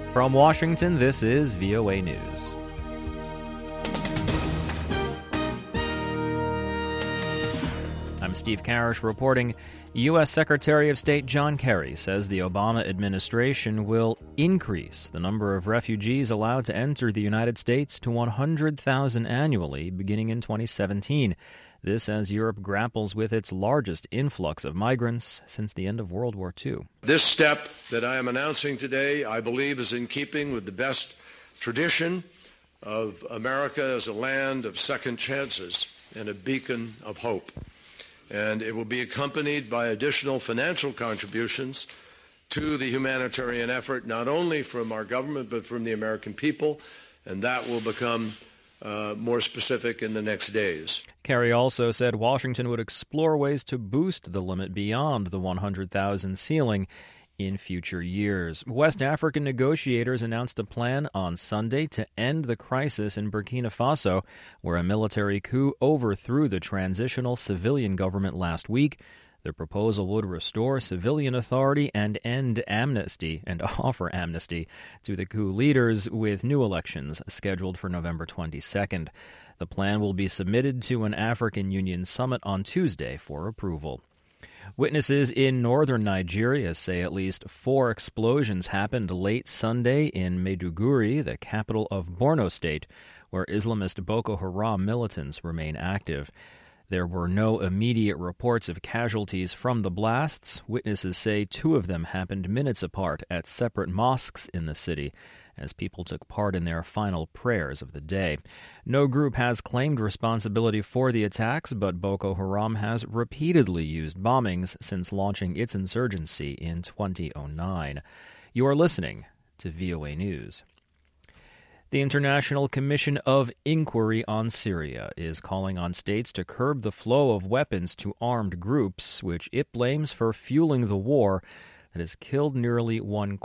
From Washington, this is VOA News. I'm Steve Karish reporting. U.S. Secretary of State John Kerry says the Obama administration will increase the number of refugees allowed to enter the United States to 100,000 annually beginning in 2017. This as Europe grapples with its largest influx of migrants since the end of World War II. This step that I am announcing today, I believe, is in keeping with the best tradition of America as a land of second chances and a beacon of hope. And it will be accompanied by additional financial contributions to the humanitarian effort, not only from our government, but from the American people, and that will become more specific in the next days. Kerry also said Washington would explore ways to boost the limit beyond the 100,000 ceiling in future years. West African negotiators announced a plan on Sunday to end the crisis in Burkina Faso, where a military coup overthrew the transitional civilian government last week. The proposal would restore civilian authority and offer amnesty to the coup leaders, with new elections scheduled for November 22nd. The plan will be submitted to an African Union summit on Tuesday for approval. Witnesses in northern Nigeria say at least 4 explosions happened late Sunday in Maiduguri, the capital of Borno State, where Islamist Boko Haram militants remain active. There were no immediate reports of casualties from the blasts. Witnesses say 2 of them happened minutes apart at separate mosques in the city, as people took part in their final prayers of the day. No group has claimed responsibility for the attacks, but Boko Haram has repeatedly used bombings since launching its insurgency in 2009. You are listening to VOA News. The International Commission of Inquiry on Syria is calling on states to curb the flow of weapons to armed groups, which it blames for fueling the war that has killed nearly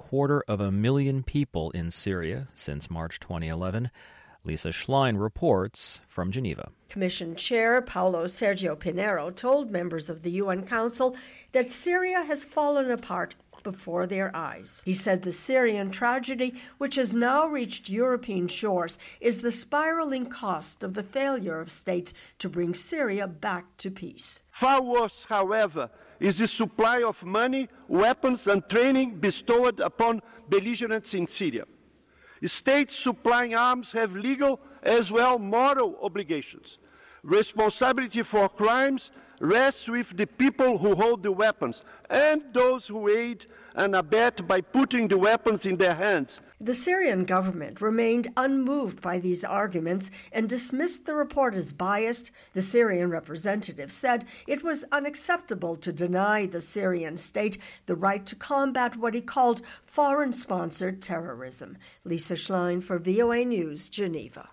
250,000 people in Syria since March 2011. Lisa Schlein reports from Geneva. Commission Chair Paulo Sergio Pinheiro told members of the UN Council that Syria has fallen apart before their eyes. He said the Syrian tragedy, which has now reached European shores, is the spiraling cost of the failure of states to bring Syria back to peace. Far worse, however, is the supply of money, weapons and training bestowed upon belligerents in Syria. States supplying arms have legal as well moral obligations. Responsibility for crimes rests with the people who hold the weapons and those who aid and abet by putting the weapons in their hands. The Syrian government remained unmoved by these arguments and dismissed the report as biased. The Syrian representative said it was unacceptable to deny the Syrian state the right to combat what he called foreign-sponsored terrorism. Lisa Schlein for VOA News, Geneva.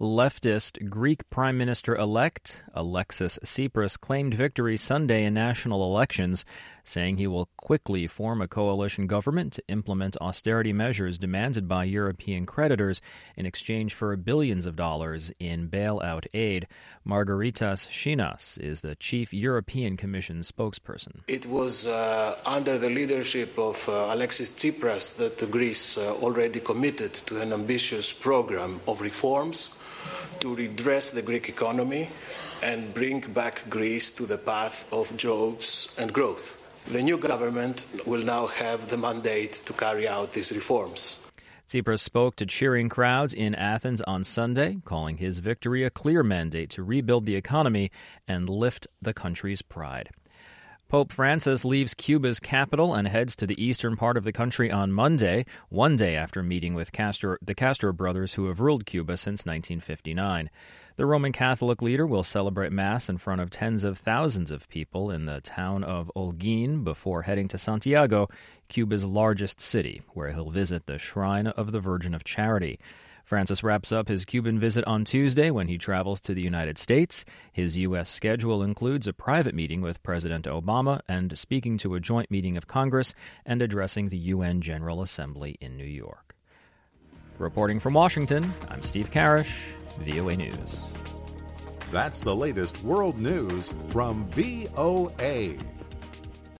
Leftist Greek Prime Minister-elect Alexis Tsipras claimed victory Sunday in national elections, saying he will quickly form a coalition government to implement austerity measures demanded by European creditors in exchange for billions of dollars in bailout aid. Margaritas Shinas is the chief European Commission spokesperson. It was under the leadership of Alexis Tsipras that Greece already committed to an ambitious program of reforms to redress the Greek economy and bring back Greece to the path of jobs and growth. The new government will now have the mandate to carry out these reforms. Tsipras spoke to cheering crowds in Athens on Sunday, calling his victory a clear mandate to rebuild the economy and lift the country's pride. Pope Francis leaves Cuba's capital and heads to the eastern part of the country on Monday, one day after meeting with the Castro brothers who have ruled Cuba since 1959. The Roman Catholic leader will celebrate Mass in front of tens of thousands of people in the town of Holguín before heading to Santiago, Cuba's largest city, where he'll visit the Shrine of the Virgin of Charity. Francis wraps up his Cuban visit on Tuesday when he travels to the United States. His U.S. schedule includes a private meeting with President Obama and speaking to a joint meeting of Congress and addressing the UN General Assembly in New York. Reporting from Washington, I'm Steve Karish, VOA News. That's the latest world news from VOA.